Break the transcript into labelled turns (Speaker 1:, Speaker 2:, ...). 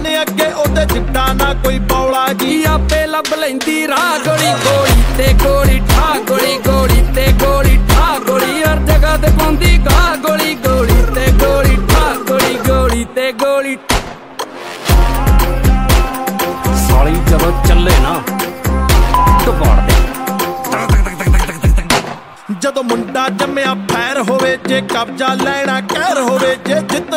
Speaker 1: ਦੇ ਅੱਗੇ ਉਹਦੇ ਜਿੱਡਾ ਨਾ ਕੋਈ ਬੌਲਾ ਜੀ।
Speaker 2: ਆਪੇ ਲੱਭ ਲੈਂਦੀ ਰਾਹ ਗੋਲੀ ਗੋਲੀ ਤੇ ਗੋਲੀ ਠਾ ਗੋਲੀ ਗੋਲੀ ਤੇ ਗੋਲੀ ਠਾ ਗੋਲੀ ਹਰ ਜਗ੍ਹਾ ਤੇ ਪਾਉਂਦੀ ਗਾ ਗੋਲੀ ਗੋਲੀ ਤੇ ਗੋਲੀ ਠਾ ਗੋਲੀ ਗੋਲੀ ਤੇ ਗੋਲੀ। ਸਾਲੀ ਜਦੋਂ ਚੱਲੇ ਨਾ ਟਪਾੜ ਦੇ।
Speaker 1: ਜਦੋਂ ਮੁੰਡਾ ਜੰਮਿਆ ਫੈਰ ਹੋਵੇ, ਜੇ ਕਬਜ਼ਾ ਲੈਣਾ ਕਹਿਰ ਹੋਵੇ, ਜੇ ਜਿੱਤ